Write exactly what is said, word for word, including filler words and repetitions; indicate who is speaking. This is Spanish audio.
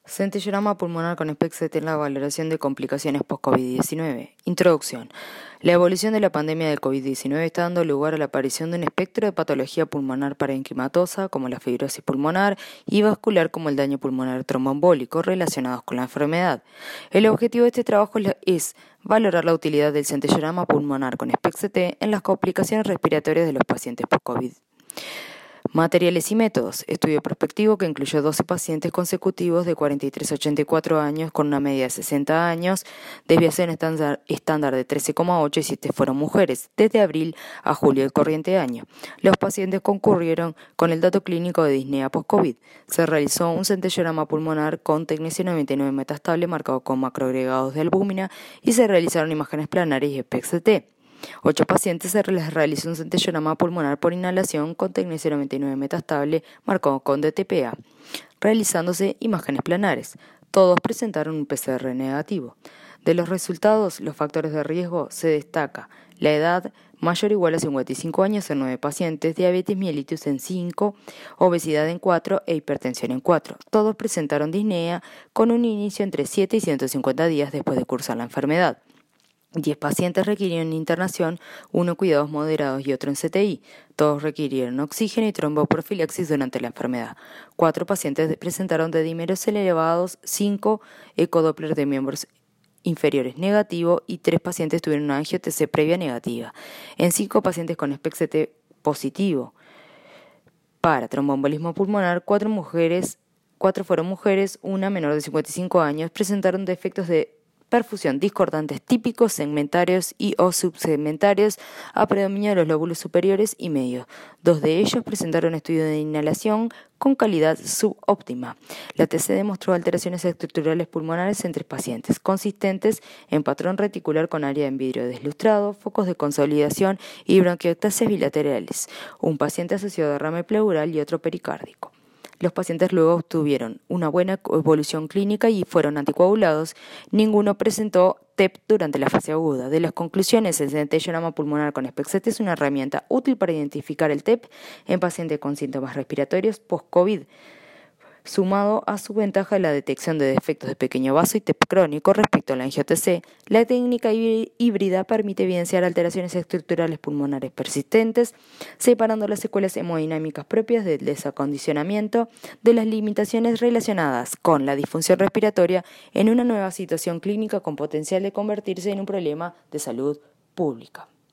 Speaker 1: Centellorama pulmonar con SPECT-C T en la valoración de complicaciones post-COVID diecinueve. Introducción. La evolución de la pandemia del COVID diecinueve está dando lugar a la aparición de un espectro de patología pulmonar parenquimatosa, como la fibrosis pulmonar, y vascular, como el daño pulmonar tromboembólico, relacionados con la enfermedad. El objetivo de este trabajo es valorar la utilidad del centellorama pulmonar con SPECT-C T en las complicaciones respiratorias de los pacientes post-COVID. Materiales y métodos. Estudio prospectivo que incluyó doce pacientes consecutivos de cuarenta y tres a ochenta y cuatro años con una media de sesenta años, desviación estándar, estándar de trece coma ocho y siete fueron mujeres, desde abril a julio del corriente año. Los pacientes concurrieron con el dato clínico de disnea post-COVID. Se realizó un centellorama pulmonar con tecnecio noventa y nueve metastable marcado con macroagregados de albúmina y se realizaron imágenes planares y SPECT-C T. Ocho pacientes se les realizó un centellorama pulmonar por inhalación con tecnecio noventa y nueve metastable marcado con D T P A, realizándose imágenes planares. Todos presentaron un P C R negativo. De los resultados, los factores de riesgo se destaca la edad mayor o igual a cincuenta y cinco años en nueve pacientes, diabetes mellitus en cinco, obesidad en cuatro e hipertensión en cuatro. Todos presentaron disnea con un inicio entre siete y ciento cincuenta días después de cursar la enfermedad. diez pacientes requirieron internación, uno cuidados moderados y otro en C T I. Todos requirieron oxígeno y tromboprofilaxis durante la enfermedad. Cuatro pacientes presentaron dedímeros elevados, cinco ecodoppler de miembros inferiores negativo y tres pacientes tuvieron una angio T C previa negativa. En cinco pacientes con SPECT-C T positivo para tromboembolismo pulmonar, cuatro mujeres, cuatro fueron mujeres, una menor de cincuenta y cinco años, presentaron defectos de perfusión discordantes típicos, segmentarios y o subsegmentarios a predominio de los lóbulos superiores y medios. Dos de ellos presentaron estudio de inhalación con calidad subóptima. La T C demostró alteraciones estructurales pulmonares en tres pacientes, consistentes en patrón reticular con área en vidrio deslustrado, focos de consolidación y bronquiectasias bilaterales. Un paciente asoció derrame pleural y otro pericárdico. Los pacientes luego obtuvieron una buena evolución clínica y fueron anticoagulados. Ninguno presentó T E P durante la fase aguda. De las conclusiones, el centellorama pulmonar con SPECT-C T es una herramienta útil para identificar el T E P en pacientes con síntomas respiratorios post-COVID, sumado a su ventaja en la detección de defectos de pequeño vaso y T E P crónico respecto a la angio T C. La técnica híbrida permite evidenciar alteraciones estructurales pulmonares persistentes, separando las secuelas hemodinámicas propias del desacondicionamiento de las limitaciones relacionadas con la disfunción respiratoria en una nueva situación clínica con potencial de convertirse en un problema de salud pública.